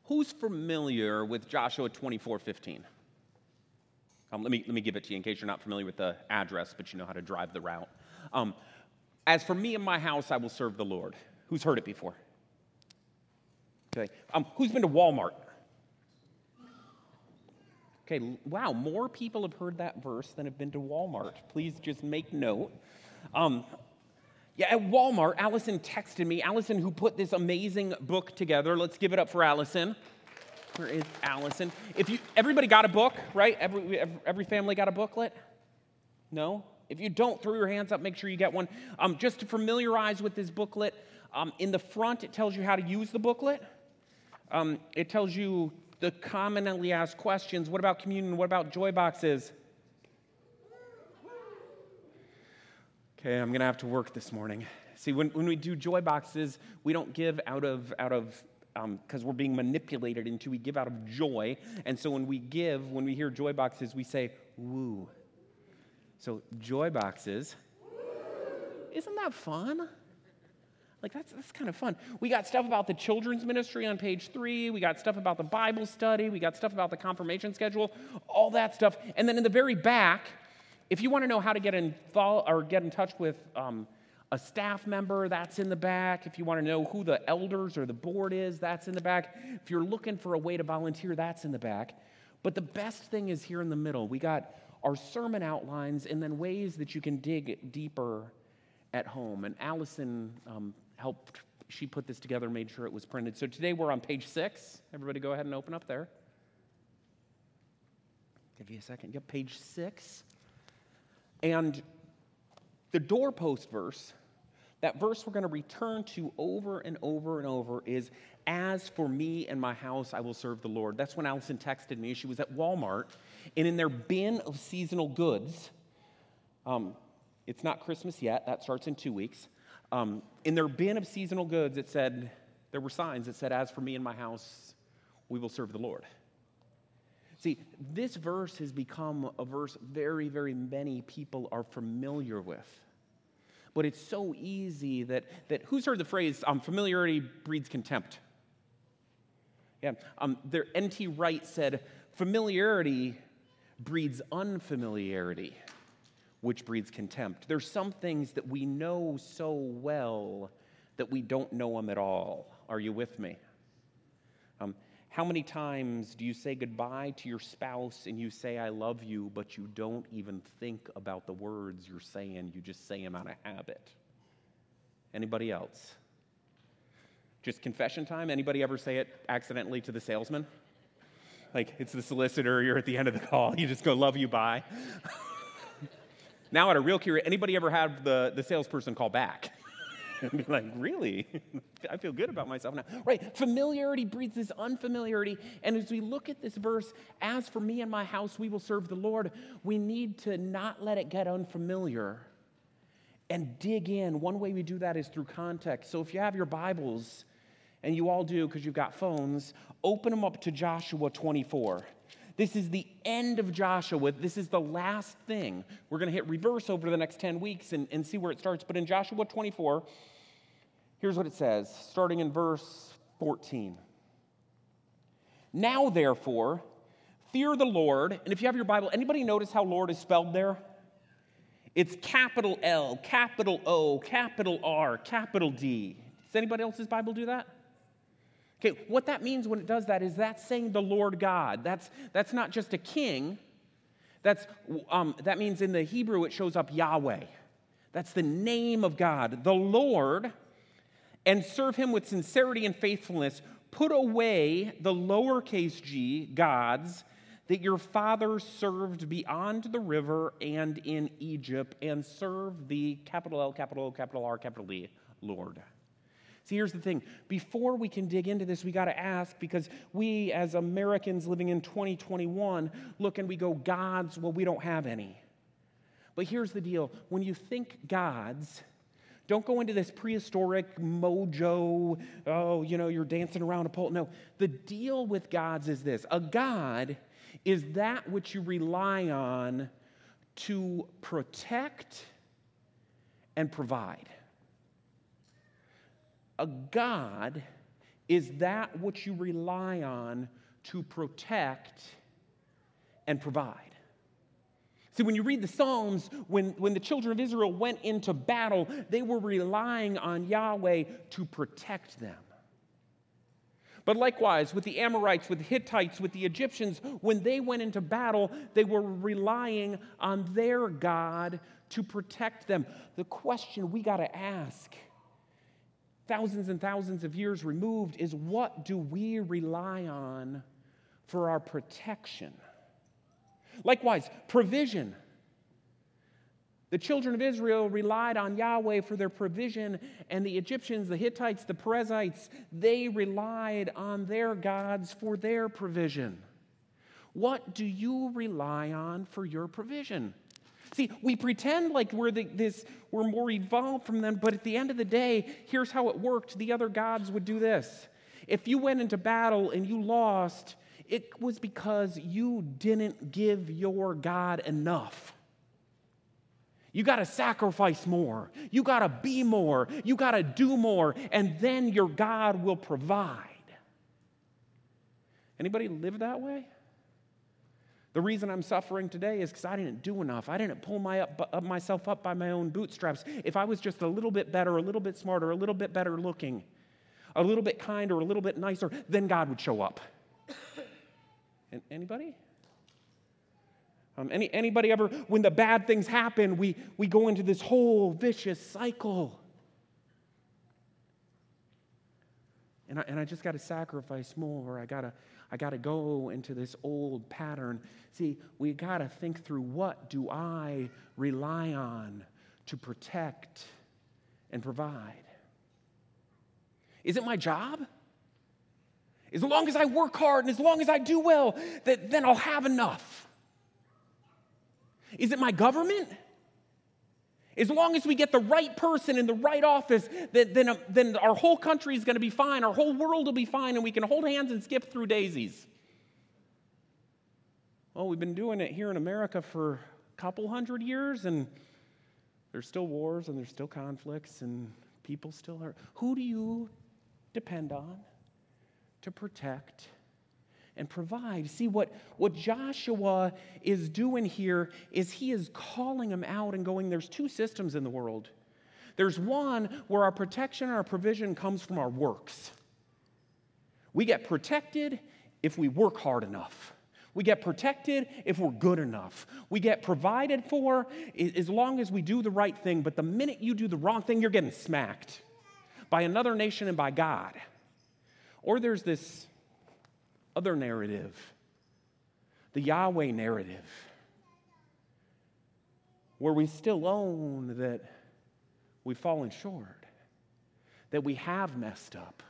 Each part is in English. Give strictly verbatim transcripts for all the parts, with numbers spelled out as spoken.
Who's familiar with Joshua twenty-four fifteen? Um, let me let me give it to you in case you're not familiar with the address, but you know how to drive the route. Um, As for me and my house, I will serve the Lord. Who's heard it before? Okay. Um, who's been to Walmart? Okay. Wow, more people have heard that verse than have been to Walmart. Please just make note. Um, yeah, at Walmart, Allison texted me. Allison, who put this amazing book together. Let's give it up for Allison. Where is Allison? If you, everybody got a book, right? Every every family got a booklet? No? If you don't, throw your hands up, make sure you get one. Um, just to familiarize with this booklet, um, in the front, it tells you how to use the booklet. Um, it tells you the commonly asked questions. What about communion? What about joy boxes? Okay, I'm going to have to work this morning. See, when, when we do joy boxes, we don't give out of, out of because um, we're being manipulated into, we give out of joy. And so when we give, when we hear joy boxes, we say, woo. So joy boxes, isn't that fun? Like that's that's kind of fun. We got stuff about the children's ministry on page three. We got stuff about the Bible study. We got stuff about the confirmation schedule, all that stuff. And then in the very back, if you want to know how to get in follow, or get in touch with um, a staff member, that's in the back. If you want to know who the elders or the board is, that's in the back. If you're looking for a way to volunteer, that's in the back. But the best thing is here in the middle. We got our sermon outlines and then ways that you can dig deeper at home. And Allison um, helped, she put this together, made sure it was printed. So today we're on page six. Everybody go ahead and open up there. Give you a second. Yep, page six. And the doorpost verse, that verse we're going to return to over and over and over is, as for me and my house, I will serve the Lord. That's when Allison texted me. She was at Walmart, and in their bin of seasonal goods, um, it's not Christmas yet. That starts in two weeks. Um, in their bin of seasonal goods, it said, there were signs that said, as for me and my house, we will serve the Lord. See, this verse has become a verse very, very many people are familiar with. But it's so easy that, that who's heard the phrase, um, familiarity breeds contempt? Yeah, um, there, N T Wright said, familiarity breeds unfamiliarity, which breeds contempt. There's some things that we know so well that we don't know them at all. Are you with me? Um, how many times do you say goodbye to your spouse and you say, I love you, but you don't even think about the words you're saying, you just say them out of habit? Anybody else? Just confession time? Anybody ever say it accidentally to the salesman? Like, it's the solicitor, you're at the end of the call, you just go, love you, bye. Now, at a real curious, anybody ever have the, the salesperson call back? And be like, really? I feel good about myself now. Right, familiarity breeds this unfamiliarity. And as we look at this verse, as for me and my house, we will serve the Lord, we need to not let it get unfamiliar and dig in. One way we do that is through context. So if you have your Bibles, and you all do because you've got phones, open them up to Joshua twenty-four. This is the end of Joshua. This is the last thing. We're going to hit reverse over the next ten weeks and, and see where it starts. But in Joshua twenty-four, here's what it says, starting in verse fourteen. Now, therefore, fear the Lord. And if you have your Bible, anybody notice how Lord is spelled there? It's capital L, capital O, capital R, capital D. Does anybody else's Bible do that? Okay, what that means when it does that is that's saying the Lord God. That's, that's not just a king. That's, um, that means in the Hebrew it shows up Yahweh. That's the name of God, the Lord, and serve him with sincerity and faithfulness. Put away the lowercase g, gods, that your fathers served beyond the river and in Egypt, and serve the capital L, capital O, capital R, capital D, Lord. See, here's the thing. Before we can dig into this, we got to ask, because we as Americans living in twenty twenty-one look and we go, gods, well, we don't have any. But here's the deal. When you think gods, don't go into this prehistoric mojo, oh, you know, you're dancing around a pole. No, the deal with gods is this. A god is that which you rely on to protect and provide. A god Is that what you rely on to protect and provide? See, when you read the Psalms, when, when the children of Israel went into battle, they were relying on Yahweh to protect them. But likewise, with the Amorites, with the Hittites, with the Egyptians, when they went into battle, they were relying on their God to protect them. The question we got to ask, thousands and thousands of years removed, is what do we rely on for our protection? Likewise, provision. The children of Israel relied on Yahweh for their provision, and the Egyptians, the Hittites, the Perizzites, they relied on their gods for their provision. What do you rely on for your provision? See, we pretend like we're the, this, we're more evolved from them, but at the end of the day, here's how it worked. The other gods would do this. If you went into battle and you lost, it was because you didn't give your God enough. You got to sacrifice more. You got to be more. You got to do more, and then your God will provide. Anybody live that way? The reason I'm suffering today is because I didn't do enough. I didn't pull my up, up myself up by my own bootstraps. If I was just a little bit better, a little bit smarter, a little bit better looking, a little bit kinder, a little bit nicer, then God would show up. Anybody? Um, any, anybody ever, when the bad things happen, we, we go into this whole vicious cycle. And I, and I just got to sacrifice more. I got to I got to go into this old pattern. See, we got to think through, what do I rely on to protect and provide? Is it my job? As long as I work hard and as long as I do well, that, then I'll have enough. Is it my government? As long as we get the right person in the right office, that, then, then our whole country is going to be fine, our whole world will be fine, and we can hold hands and skip through daisies. Well, we've been doing it here in America for a couple hundred years, and there's still wars, and there's still conflicts, and people still are. Who do you depend on to protect and provide? See, what, what Joshua is doing here is he is calling them out and going, there's two systems in the world. There's one where our protection and our provision comes from our works. We get protected if we work hard enough. We get protected if we're good enough. We get provided for as long as we do the right thing, but the minute you do the wrong thing, you're getting smacked by another nation and by God. Or there's this other narrative, the Yahweh narrative, where we still own that we've fallen short, that we have messed up,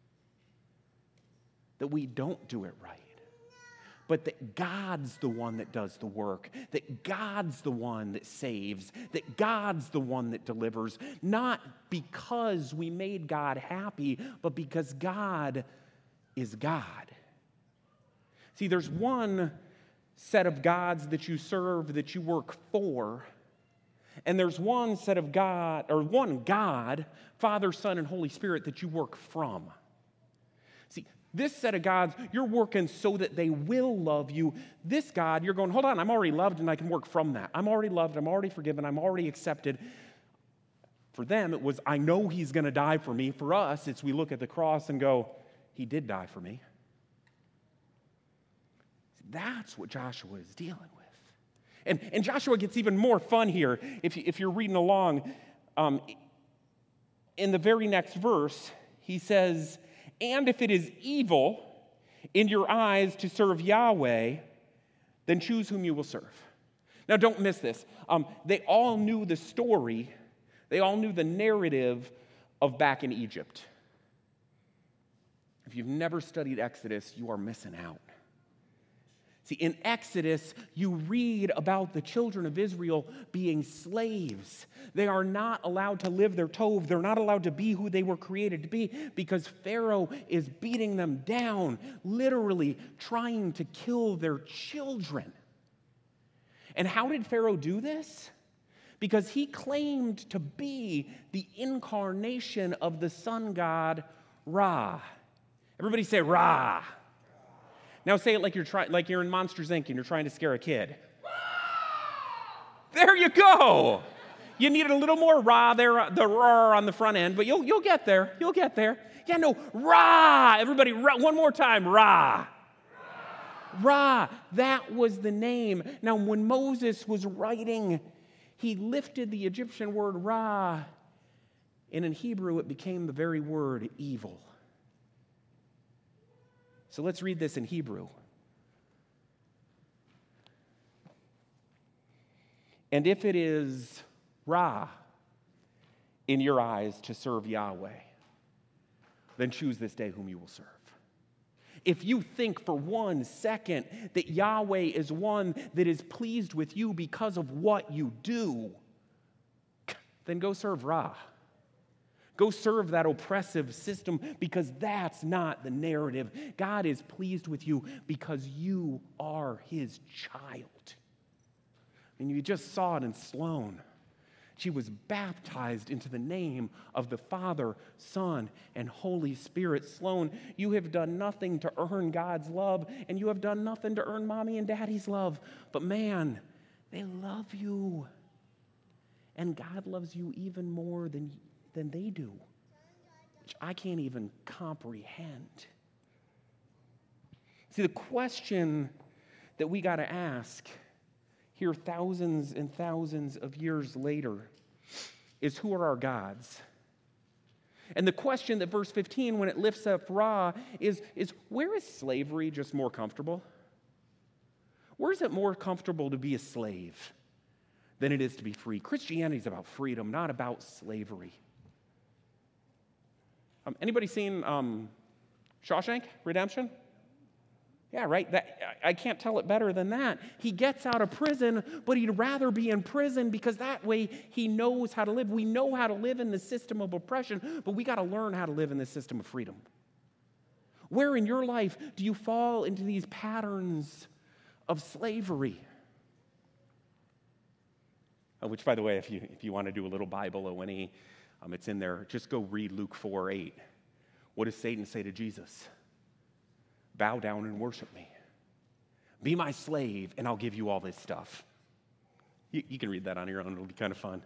that we don't do it right, but that God's the one that does the work, that God's the one that saves, that God's the one that delivers, not because we made God happy, but because God is God. See, there's one set of gods that you serve, that you work for, and there's one set of God, or one God, Father, Son, and Holy Spirit, that you work from. See, this set of gods, you're working so that they will love you. This God, you're going, hold on, I'm already loved and I can work from that. I'm already loved, I'm already forgiven, I'm already accepted. For them, it was, I know he's going to die for me. For us, it's we look at the cross and go, he did die for me. That's what Joshua is dealing with. And, and Joshua gets even more fun here if, if you're reading along. Um, in the very next verse, he says, and if it is evil in your eyes to serve Yahweh, then choose whom you will serve. Now, don't miss this. Um, they all knew the story. They all knew the narrative of back in Egypt. If you've never studied Exodus, you are missing out. See, in Exodus, you read about the children of Israel being slaves. They are not allowed to live their tov. They're not allowed to be who they were created to be because Pharaoh is beating them down, literally trying to kill their children. And how did Pharaoh do this? Because he claimed to be the incarnation of the sun god Ra. Everybody say Ra. Now say it like you're trying, like you're in Monsters, Incorporated and you're trying to scare a kid. There you go. You needed a little more Ra there, the Ra on the front end, but you'll you'll get there. You'll get there. Yeah, no, Ra. Everybody, Ra. One more time, Ra. Ra. That was the name. Now, when Moses was writing, he lifted the Egyptian word Ra, and in Hebrew it became the very word evil. So let's read this in Hebrew. And if it is Ra in your eyes to serve Yahweh, then choose this day whom you will serve. If you think for one second that Yahweh is one that is pleased with you because of what you do, then go serve Ra. Go serve that oppressive system, because that's not the narrative. God is pleased with you because you are his child. And you just saw it in Sloan. She was baptized into the name of the Father, Son, and Holy Spirit. Sloan, you have done nothing to earn God's love, and you have done nothing to earn Mommy and Daddy's love. But man, they love you. And God loves you even more than, than they do, which I can't even comprehend. See, the question that we got to ask here thousands and thousands of years later is, who are our gods? And the question that verse fifteen, when it lifts up Ra, is, is where is slavery just more comfortable? Where is it more comfortable to be a slave than it is to be free? Christianity is about freedom, not about slavery. Um, anybody seen um, Shawshank Redemption? Yeah, right? That, I can't tell it better than that. He gets out of prison, but he'd rather be in prison because that way he knows how to live. We know how to live in the system of oppression, but we got to learn how to live in the system of freedom. Where in your life do you fall into these patterns of slavery? Uh, which, by the way, if you if you want to do a little Bible O N E, um, it's in there. Just go read Luke four eight. What does Satan say to Jesus? Bow down and worship me. Be my slave, and I'll give you all this stuff. You, you can read that on your own. It'll be kind of fun.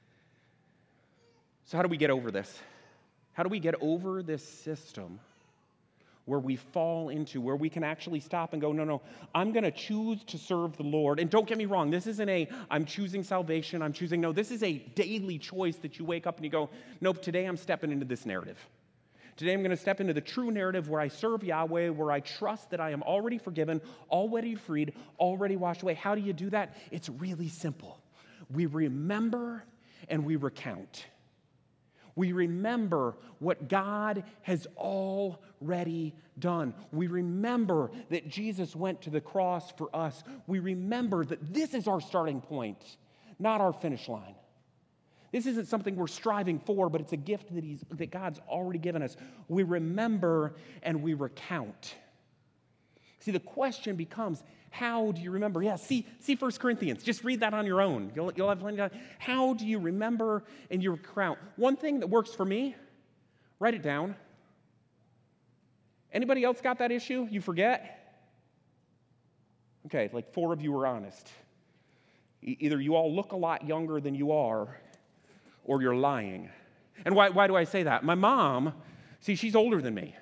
So how do we get over this? How do we get over this system where we fall into, where we can actually stop and go, no, no, I'm going to choose to serve the Lord. And don't get me wrong, this isn't a, I'm choosing salvation, I'm choosing, no, this is a daily choice that you wake up and you go, nope, today I'm stepping into this narrative. Today I'm going to step into the true narrative where I serve Yahweh, where I trust that I am already forgiven, already freed, already washed away. How do you do that? It's really simple. We remember and we recount. We remember what God has already done. We remember that Jesus went to the cross for us. We remember that this is our starting point, not our finish line. This isn't something we're striving for, but it's a gift that, he's, that God's already given us. We remember and we recount. See, the question becomes, how do you remember? Yeah, see, see First Corinthians. Just read that on your own. You'll, you'll have plenty of time. How do you remember and you recount? One thing that works for me, write it down. Anybody else got that issue? You forget? Okay, like four of you are honest. E- either you all look a lot younger than you are, or you're lying. And why, why do I say that? My mom, see, she's older than me.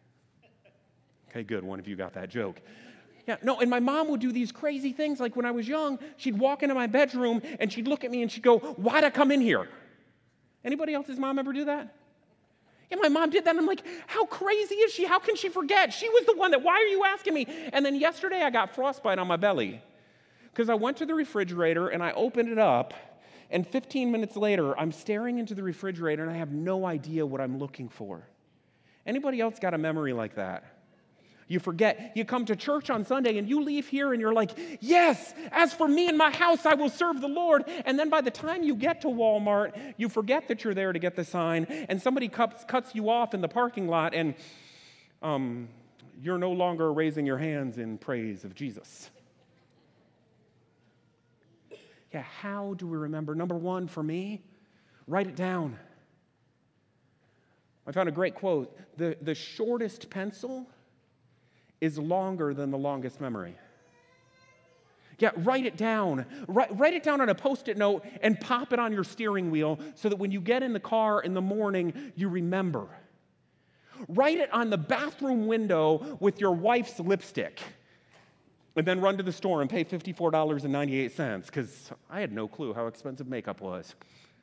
Okay, good. One of you got that joke. Yeah, no, and my mom would do these crazy things. Like when I was young, she'd walk into my bedroom and she'd look at me and she'd go, why'd I come in here? Anybody else's mom ever do that? Yeah, my mom did that. And I'm like, how crazy is she? How can she forget? She was the one that, why are you asking me? And then yesterday I got frostbite on my belly because I went to the refrigerator and I opened it up. And fifteen minutes later, I'm staring into the refrigerator and I have no idea what I'm looking for. Anybody else got a memory like that? You forget. You come to church on Sunday and you leave here and you're like, yes, as for me and my house, I will serve the Lord. And then by the time you get to Walmart, you forget that you're there to get the sign and somebody cuts, cuts you off in the parking lot and um, you're no longer raising your hands in praise of Jesus. Yeah, how do we remember? Number one, for me, write it down. I found a great quote. The, the shortest pencil is longer than the longest memory. Yeah, write it down. Write, write it down on a Post-it note and pop it on your steering wheel so that when you get in the car in the morning, you remember. Write it on the bathroom window with your wife's lipstick. And then run to the store and pay fifty-four dollars and ninety-eight cents because I had no clue how expensive makeup was.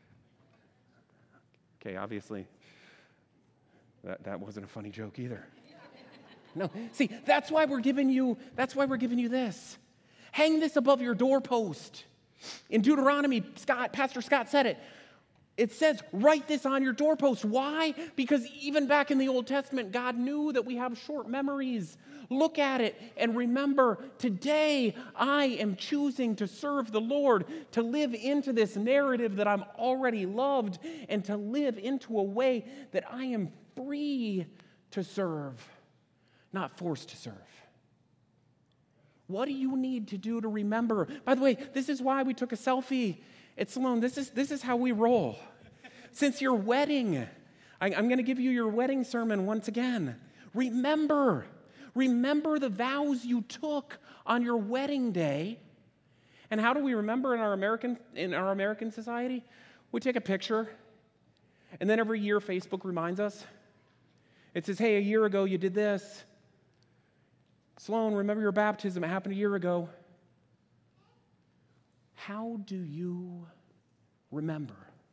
Okay, obviously, that, that wasn't a funny joke either. No, see, that's why we're giving you, that's why we're giving you this. Hang this above your doorpost. In Deuteronomy, Scott, Pastor Scott said it. It says, write this on your doorpost. Why? Because even back in the Old Testament, God knew that we have short memories. Look at it and remember, today I am choosing to serve the Lord, to live into this narrative that I'm already loved, and to live into a way that I am free to serve, not forced to serve. What do you need to do to remember? By the way, this is why we took a selfie at Salone. This is, this is how we roll. Since your wedding, I, I'm going to give you your wedding sermon once again. Remember, remember the vows you took on your wedding day. And how do we remember in our American, in our American society? We take a picture, and then every year Facebook reminds us. It says, hey, a year ago you did this. Sloan, remember your baptism, it happened a year ago. How do you remember?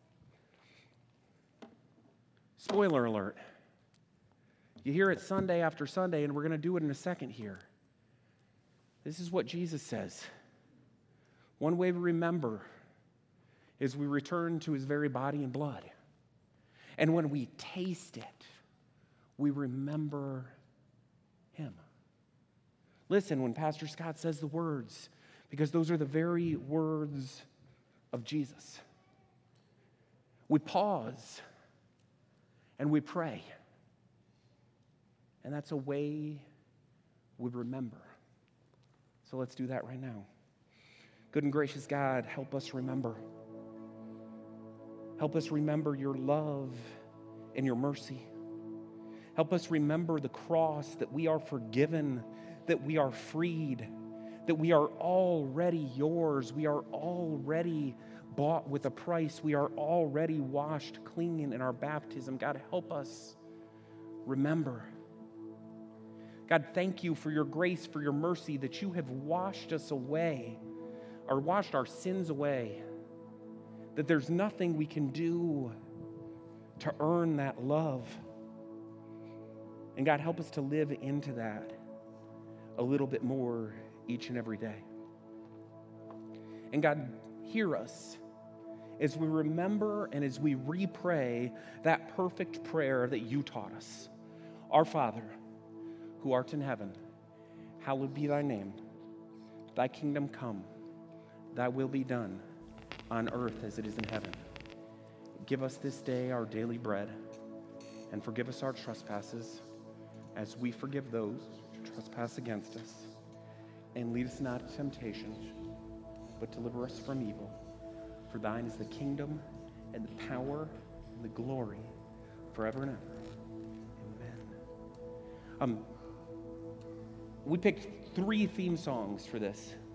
Spoiler alert. You hear it Sunday after Sunday, and we're going to do it in a second here. This is what Jesus says. One way we remember is we return to his very body and blood. And when we taste it, we remember him. Listen when Pastor Scott says the words, because those are the very words of Jesus. We pause and we pray. And that's a way we remember. So let's do that right now. Good and gracious God, help us remember. Help us remember your love and your mercy. Help us remember the cross, that we are forgiven, that we are freed, that we are already yours. We are already bought with a price. We are already washed clean in our baptism. God, help us remember. God, thank you for your grace, for your mercy, that you have washed us away, or washed our sins away, that there's nothing we can do to earn that love. And God, help us to live into that a little bit more each and every day. And God, hear us as we remember and as we re-pray that perfect prayer that you taught us. Our Father, who art in heaven, hallowed be thy name. Thy kingdom come, thy will be done on earth as it is in heaven. Give us this day our daily bread, and forgive us our trespasses as we forgive those who trespass against us. And lead us not into temptation, but deliver us from evil. For thine is the kingdom and the power and the glory forever and ever. Amen. Um, we picked three theme songs for this.